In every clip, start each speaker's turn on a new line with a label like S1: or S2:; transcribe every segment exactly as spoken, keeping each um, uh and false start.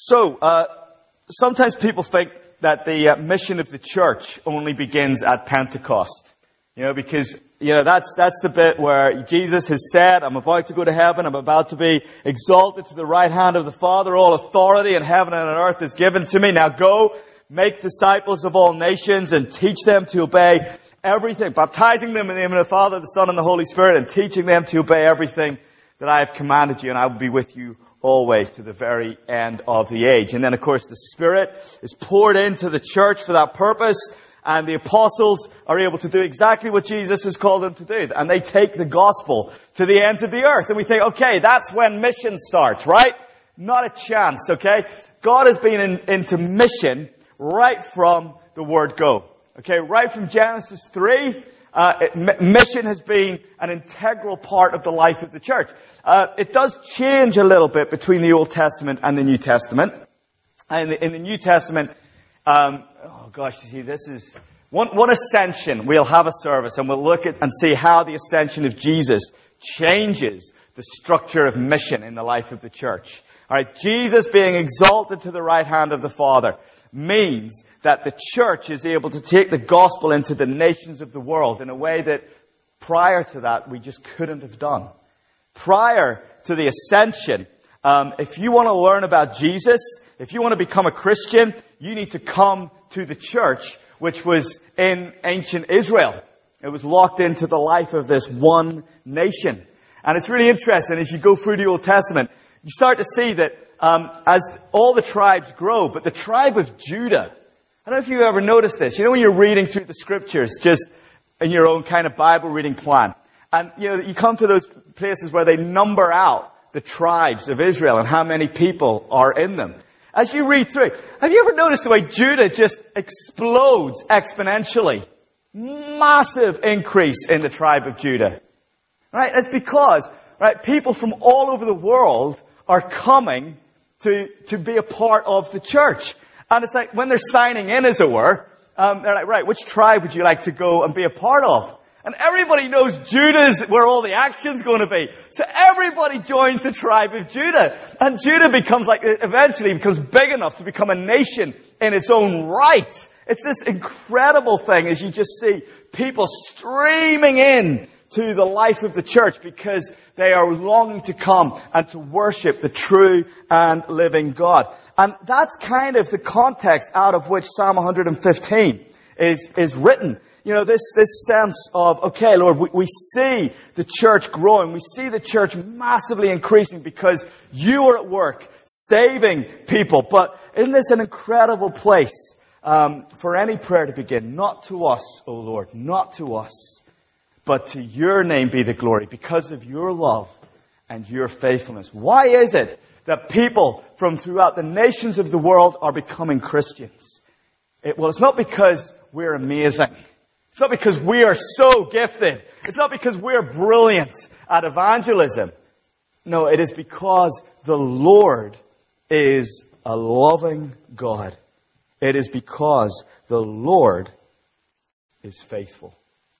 S1: So, uh, sometimes people think that the uh, mission of the church only begins at Pentecost. You know, because, you know, that's, that's the bit where Jesus has said, I'm about to go to heaven, I'm about to be exalted to the right hand of the Father, all authority in heaven and on earth is given to me. Now go, make disciples of all nations and teach them to obey everything, baptizing them in the name of the Father, the Son, and the Holy Spirit, and teaching them to obey everything that I have commanded you, and I will be with you always to the very end of the age. And then, of course, the Spirit is poured into the church for that purpose, and the apostles are able to do exactly what Jesus has called them to do. And they take the gospel to the ends of the earth. And we think, okay, that's when mission starts, right? Not a chance, okay? God has been in, into mission right from the word go. Okay, right from Genesis three, uh, it, m- mission has been an integral part of the life of the church. Uh, it does change a little bit between the Old Testament and the New Testament. And in the, in the New Testament, um, oh gosh, you see, this is one, one ascension. We'll have a service and we'll look at and see how the ascension of Jesus changes the structure of mission in the life of the church. All right, Jesus being exalted to the right hand of the Father means that the church is able to take the gospel into the nations of the world in a way that prior to that we just couldn't have done. Prior to the ascension, um, if you want to learn about Jesus, if you want to become a Christian, you need to come to the church, which was in ancient Israel. It was locked into the life of this one nation. And it's really interesting as you go through the Old Testament, you start to see that um, as all the tribes grow, but the tribe of Judah, I don't know if you've ever noticed this. You know when you're reading through the scriptures, just in your own kind of Bible reading plan, and you know you come to those places where they number out the tribes of Israel and how many people are in them. As you read through, have you ever noticed the way Judah just explodes exponentially? Massive increase in the tribe of Judah. Right? It's because, right, people from all over the world are coming to, to be a part of the church. And it's like, when they're signing in, as it were, um, they're like, right, which tribe would you like to go and be a part of? And everybody knows Judah is where all the action's going to be. So everybody joins the tribe of Judah. And Judah becomes like, eventually becomes big enough to become a nation in its own right. It's this incredible thing as you just see people streaming in to the life of the church because they are longing to come and to worship the true and living God. And that's kind of the context out of which Psalm one fifteen is, is written. You know, this, this sense of, okay, Lord, we, we see the church growing. We see the church massively increasing because you are at work saving people. But isn't this an incredible place um, for any prayer to begin? Not to us, O Lord, not to us, but to your name be the glory because of your love and your faithfulness. Why is it that people from throughout the nations of the world are becoming Christians? It, well, it's not because we're amazing. It's not because we are so gifted. It's not because we're brilliant at evangelism. No, it is because the Lord is a loving God. It is because the Lord is faithful.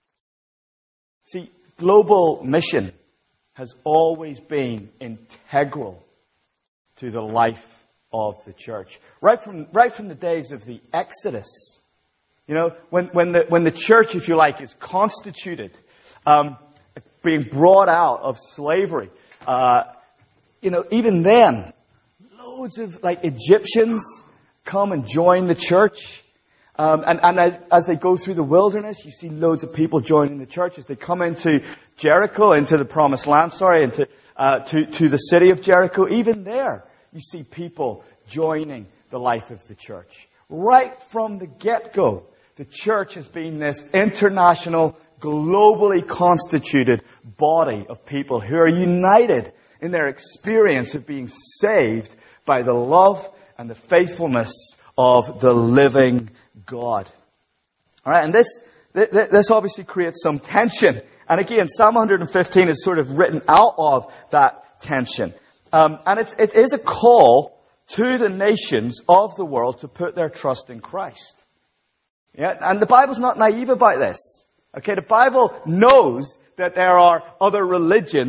S1: See, global mission has always been integral to the life of the church. Right from, right from the days of the Exodus. You know, when, when the, when the church, if you like, is constituted, um, being brought out of slavery, uh, you know, even then, loads of, like, Egyptians come and join the church. Um, and, and as, as they go through the wilderness, you see loads of people joining the church. As they come into Jericho, into the promised land, sorry, into, uh, to, to the city of Jericho, even there, you see people joining the life of the church. Right from the get-go, the church has been this international, globally constituted body of people who are united in their experience of being saved by the love and the faithfulness of the living God. All right, and this this obviously creates some tension. And again, Psalm one fifteen is sort of written out of that tension. Um, and it's, it is a call to the nations of the world to put their trust in Christ. Yeah, and the Bible's not naive about this. Okay, the Bible knows that there are other religions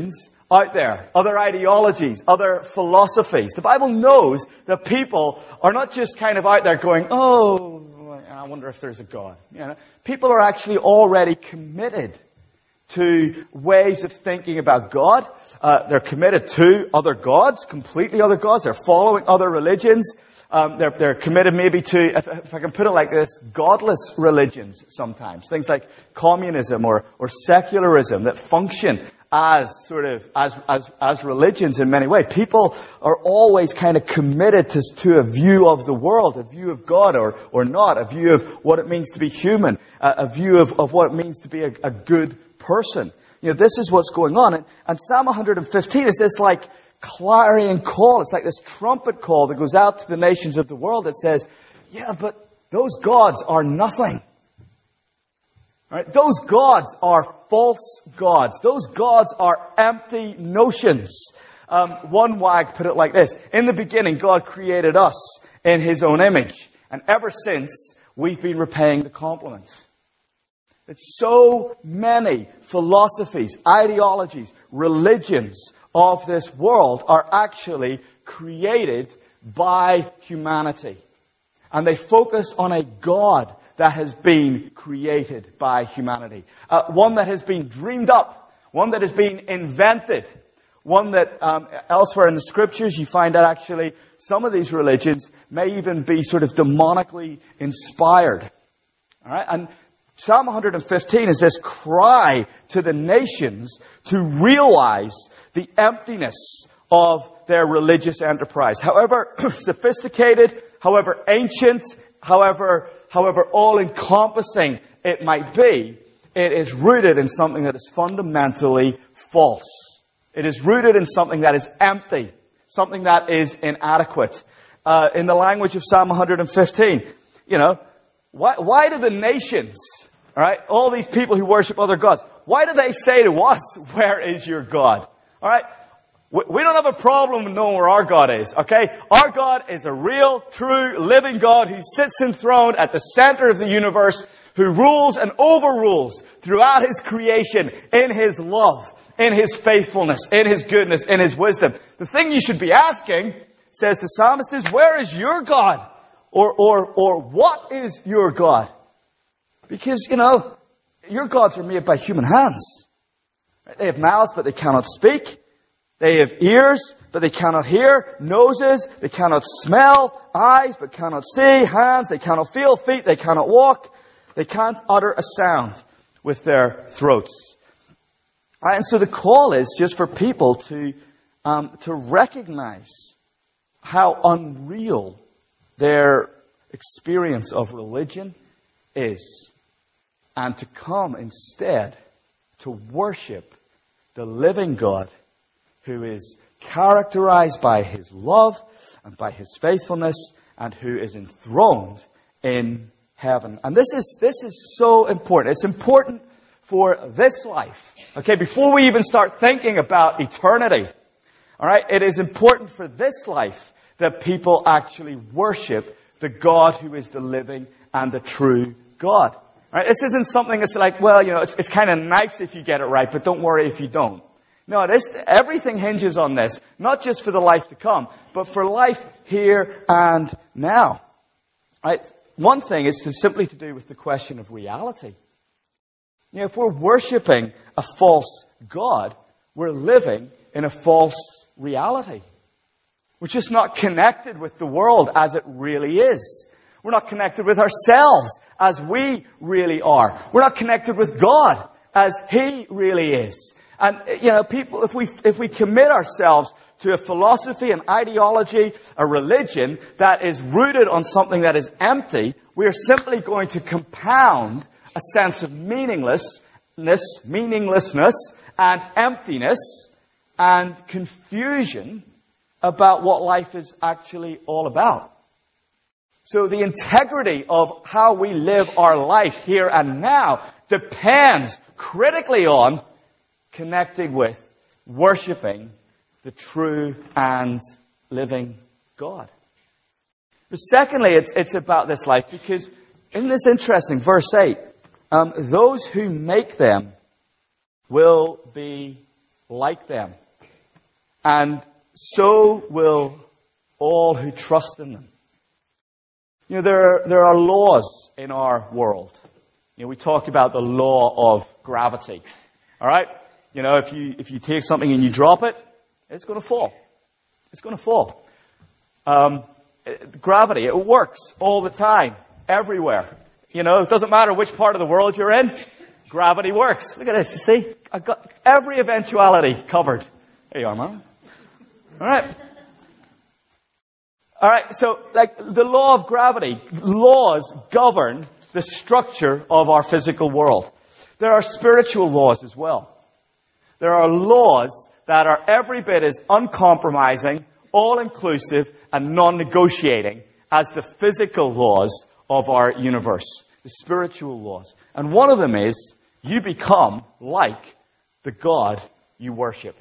S1: out there, other ideologies, other philosophies. The Bible knows that people are not just kind of out there going, oh, I wonder if there's a God. You know, people are actually already committed to ways of thinking about God. Uh, they're committed to other gods, completely other gods. They're following other religions. Um, they're, they're committed maybe to, if, if I can put it like this, godless religions sometimes. Things like communism or, or secularism that function as sort of, as, as, as religions in many ways. People are always kind of committed to, to a view of the world, a view of God or, or not, a view of what it means to be human, a, a view of, of what it means to be a, a good person. You know, this is what's going on. And, and Psalm one hundred fifteen is this like clarion call. It's like this trumpet call that goes out to the nations of the world that says, yeah, but those gods are nothing. Right? Those gods are false gods. Those gods are empty notions. Um, one wag put it like this. In the beginning, God created us in His own image. And ever since, we've been repaying the compliment. That so many philosophies, ideologies, religions of this world are actually created by humanity. And they focus on a God that has been created by humanity. Uh, one that has been dreamed up. One that has been invented. One that um, elsewhere in the Scriptures you find that actually some of these religions may even be sort of demonically inspired. All right? And Psalm one hundred fifteen is this cry to the nations to realize the emptiness of their religious enterprise. However sophisticated, however ancient, however, however all-encompassing it might be, it is rooted in something that is fundamentally false. It is rooted in something that is empty, something that is inadequate. Uh, in the language of Psalm one hundred fifteen, you know, why, why do the nations, all right, all these people who worship other gods, why do they say to us, where is your God? All right? We don't have a problem with knowing where our God is, okay? Our God is a real, true, living God who sits enthroned at the center of the universe, who rules and overrules throughout His creation in His love, in His faithfulness, in His goodness, in His wisdom. The thing you should be asking, says the psalmist, is where is your God? Or, or, or what is your God? Because, you know, your gods are made by human hands. They have mouths, but they cannot speak. They have ears, but they cannot hear. Noses, they cannot smell. Eyes, but cannot see. Hands, they cannot feel. Feet, they cannot walk. They can't utter a sound with their throats. And so the call is just for people to, um, to recognize how unreal their experience of religion is. And to come instead to worship the living God who is characterized by His love and by His faithfulness and who is enthroned in heaven. And this is, this is so important. It's important for this life. Okay, before we even start thinking about eternity, all right, it is important for this life that people actually worship the God who is the living and the true God. Right? This isn't something that's like, well, you know, it's, it's kind of nice if you get it right, but don't worry if you don't. No, this, everything hinges on this, not just for the life to come, but for life here and now. Right? One thing is to simply to do with the question of reality. You know, if we're worshipping a false God, we're living in a false reality. We're just not connected with the world as it really is. We're not connected with ourselves as we really are. We're not connected with God as He really is. And, you know, people, if we, if we commit ourselves to a philosophy, an ideology, a religion that is rooted on something that is empty, we are simply going to compound a sense of meaninglessness, meaninglessness and emptiness and confusion about what life is actually all about. So the integrity of how we live our life here and now depends critically on connecting with, worshipping the true and living God. But secondly, it's, it's about this life because in this interesting verse eight, um, those who make them will be like them. and so will all who trust in them. You know, there are, there are laws in our world. You know, we talk about the law of gravity. All right? You know, if you if you take something and you drop it, it's going to fall. It's going to fall. Um, it, gravity, it works all the time, everywhere. You know, it doesn't matter which part of the world you're in, gravity works. Look at this, you see? I've got every eventuality covered. There you are, man. All right. All right, so like the law of gravity, laws govern the structure of our physical world. There are spiritual laws as well. There are laws that are every bit as uncompromising, all-inclusive, and non-negotiating as the physical laws of our universe, the spiritual laws. And one of them is, you become like the God you worship.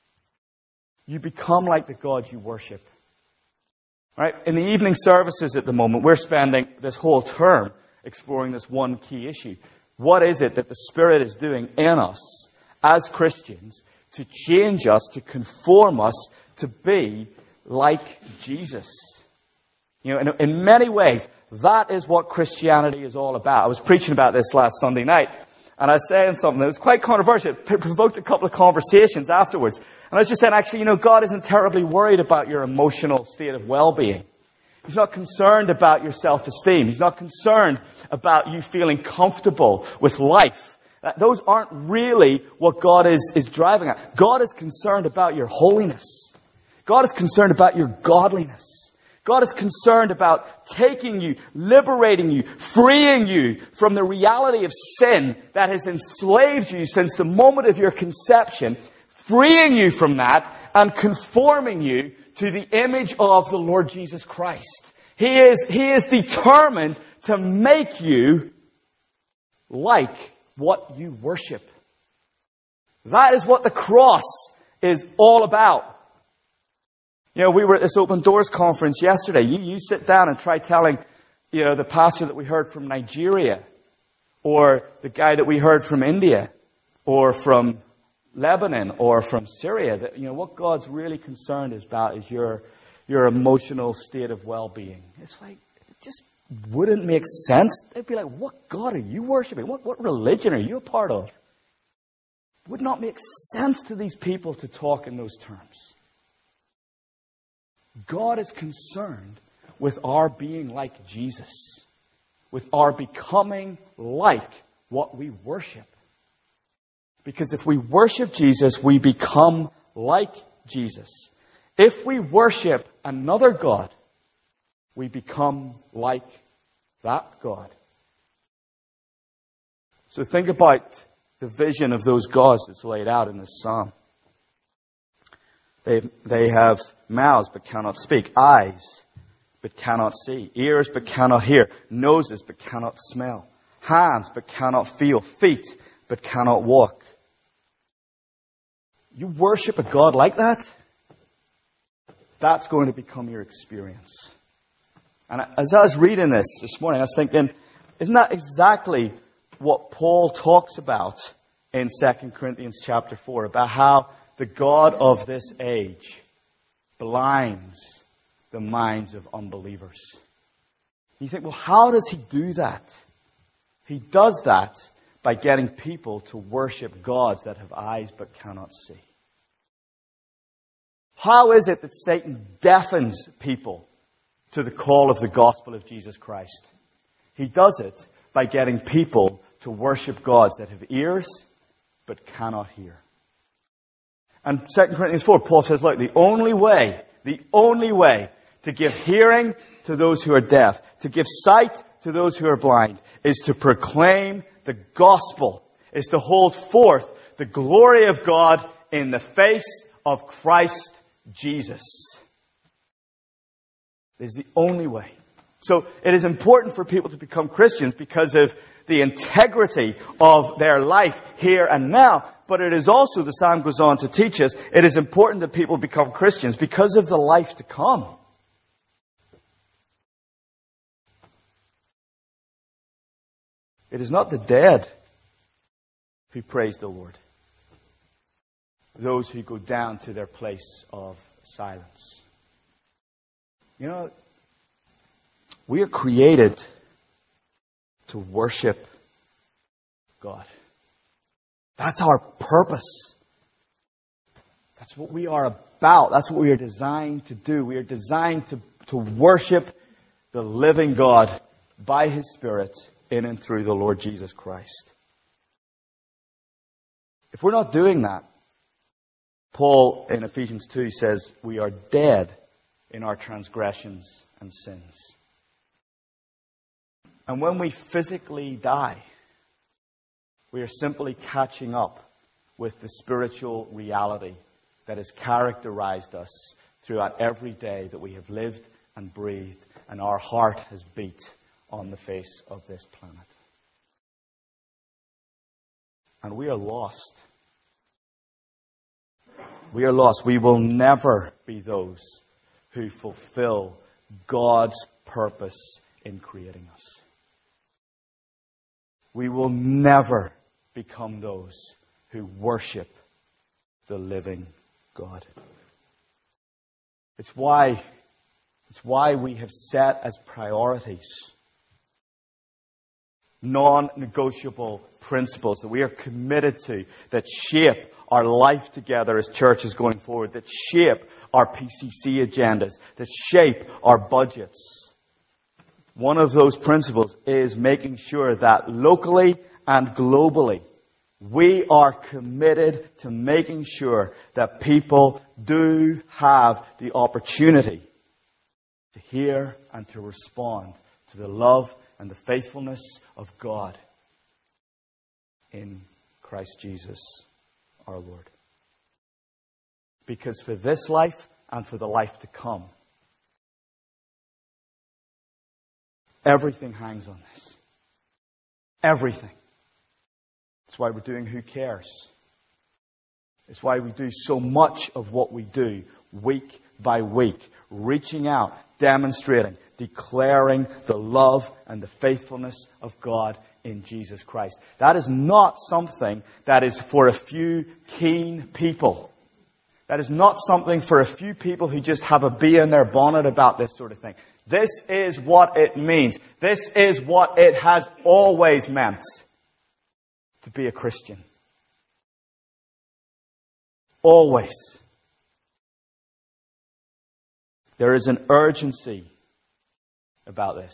S1: You become like the God you worship. Right? In the evening services at the moment, we're spending this whole term exploring this one key issue. What is it that the Spirit is doing in us as Christians to change us, to conform us, to be like Jesus? You know, in, in many ways, that is what Christianity is all about. I was preaching about this last Sunday night, and I was saying something that was quite controversial. It provoked a couple of conversations afterwards. And I was just saying, actually, you know, God isn't terribly worried about your emotional state of well-being. He's not concerned about your self-esteem. He's not concerned about you feeling comfortable with life. Those aren't really what God is, is driving at. God is concerned about your holiness. God is concerned about your godliness. God is concerned about taking you, liberating you, freeing you from the reality of sin that has enslaved you since the moment of your conception, freeing you from that and conforming you to the image of the Lord Jesus Christ. He is, he is determined to make you like what you worship. That is what the cross is all about. You know, we were at this Open Doors conference yesterday. You, you sit down and try telling, you know, the pastor that we heard from Nigeria, or the guy that we heard from India, or from Lebanon, or from Syria, that, you know, what God's really concerned is about is your, your emotional state of well-being. It's like, it just wouldn't make sense. They'd be like, what God are you worshiping? What, what religion are you a part of? It would not make sense to these people to talk in those terms. God is concerned with our being like Jesus, with our becoming like what we worship. Because if we worship Jesus, we become like Jesus. If we worship another God, we become like that God. So think about the vision of those gods that's laid out in this psalm. They, they have mouths but cannot speak, eyes but cannot see, ears but cannot hear, noses but cannot smell, hands but cannot feel, feet but cannot walk. You worship a God like that? That's going to become your experience. And as I was reading this this morning, I was thinking, isn't that exactly what Paul talks about in Second Corinthians chapter four, about how the God of this age blinds the minds of unbelievers? You think, well, how does he do that? He does that by getting people to worship gods that have eyes but cannot see. How is it that Satan deafens people to the call of the gospel of Jesus Christ? He does it by getting people to worship gods that have ears but cannot hear. And Second Corinthians four, Paul says, look, the only way, the only way to give hearing to those who are deaf, to give sight to those who are blind, is to proclaim the gospel, is to hold forth the glory of God in the face of Christ Jesus. It is the only way. So it is important for people to become Christians because of the integrity of their life here and now. But it is also, the psalm goes on to teach us, it is important that people become Christians because of the life to come. It is not the dead who praise the Lord. those who go down to their place of silence. You know, we are created to worship God. That's our purpose. That's what we are about. That's what we are designed to do. We are designed to, to worship the living God by His Spirit in and through the Lord Jesus Christ. If we're not doing that, Paul in Ephesians two says we are dead in our transgressions and sins. And when we physically die, we are simply catching up with the spiritual reality that has characterized us throughout every day that we have lived and breathed and our heart has beat on the face of this planet. And we are lost. We are lost. We will never be those who fulfill God's purpose in creating us. We will never become those who worship the living God. It's why, it's why we have set as priorities non-negotiable principles that we are committed to, that shape our life together as churches going forward, that shape our P C C agendas, that shape our budgets. One of those principles is making sure that locally and globally, we are committed to making sure that people do have the opportunity to hear and to respond to the love and the faithfulness of God in Christ Jesus our Lord. Because for this life and for the life to come, everything hangs on this. Everything. That's why we're doing Who Cares? It's why we do so much of what we do week by week, reaching out, demonstrating, declaring the love and the faithfulness of God in Jesus Christ. That is not something that is for a few keen people. That is not something for a few people who just have a bee in their bonnet about this sort of thing. This is what it means. This is what it has always meant to be a Christian. Always. There is an urgency about this.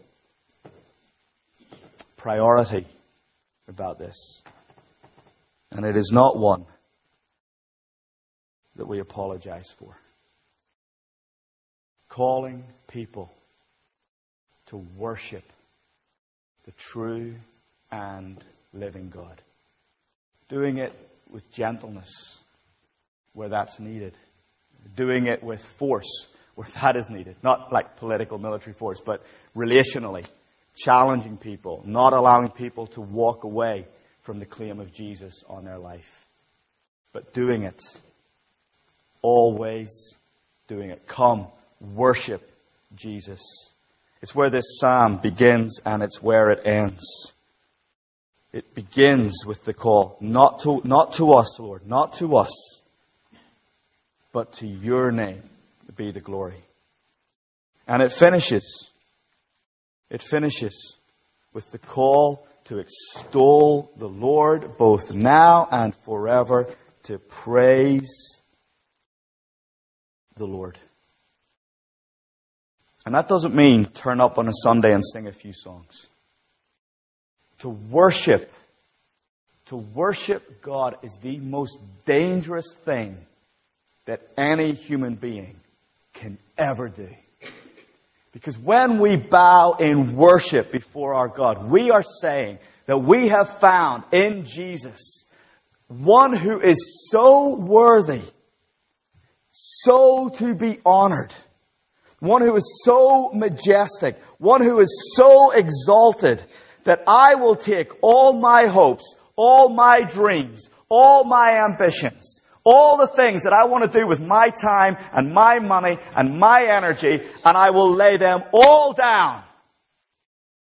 S1: Priority about this. And it is not one that we apologize for. Calling people to worship the true and living God. Doing it with gentleness where that's needed. Doing it with force where that is needed. Not like political, military force, but relationally. Challenging people. Not allowing people to walk away from the claim of Jesus on their life. But doing it. Always doing it. Come, worship Jesus. It's where this psalm begins and it's where it ends. It begins with the call, not to, not to us, Lord, not to us, but to your name be the glory. And it finishes, it finishes with the call to extol the Lord both now and forever, to praise the Lord. And that doesn't mean turn up on a Sunday and sing a few songs. To worship, to worship God is the most dangerous thing that any human being can ever do. Because when we bow in worship before our God, we are saying that we have found in Jesus one who is so worthy, so to be honored, one who is so majestic, one who is so exalted, that I will take all my hopes, all my dreams, all my ambitions, all the things that I want to do with my time and my money and my energy, and I will lay them all down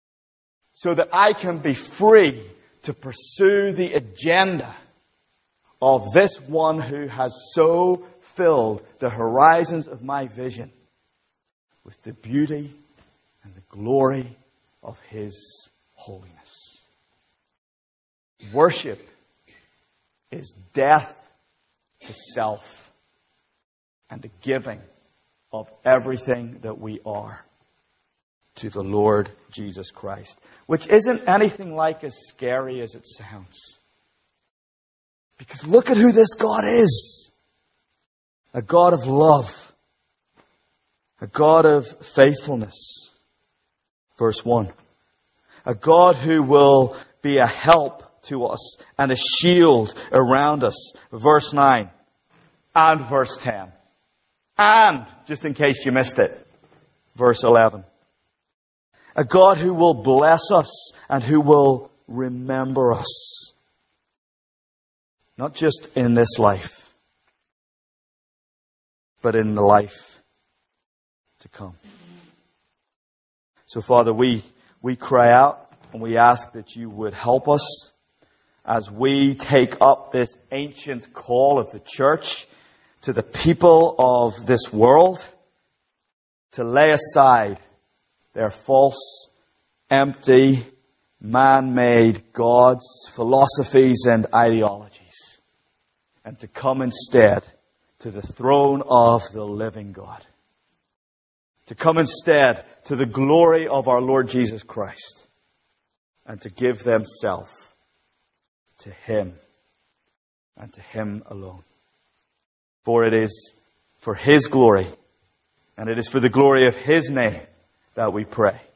S1: so that I can be free to pursue the agenda of this one who has so filled the horizons of my vision with the beauty and the glory of His holiness. Worship is death to self and a giving of everything that we are to the Lord Jesus Christ, which isn't anything like as scary as it sounds. Because look at who this God is. A God of love. A God of faithfulness. Verse one. A God who will be a help to us and a shield around us. Verse nine. And verse ten. And, just in case you missed it, verse eleven. A God who will bless us and who will remember us. Not just in this life, but in the life to come. So Father, we, we cry out and we ask that you would help us as we take up this ancient call of the church to the people of this world to lay aside their false, empty, man-made gods, philosophies and ideologies, and to come instead to the throne of the living God. To come instead to the glory of our Lord Jesus Christ, and to give themselves to Him and to Him alone. For it is for His glory, and it is for the glory of His name that we pray.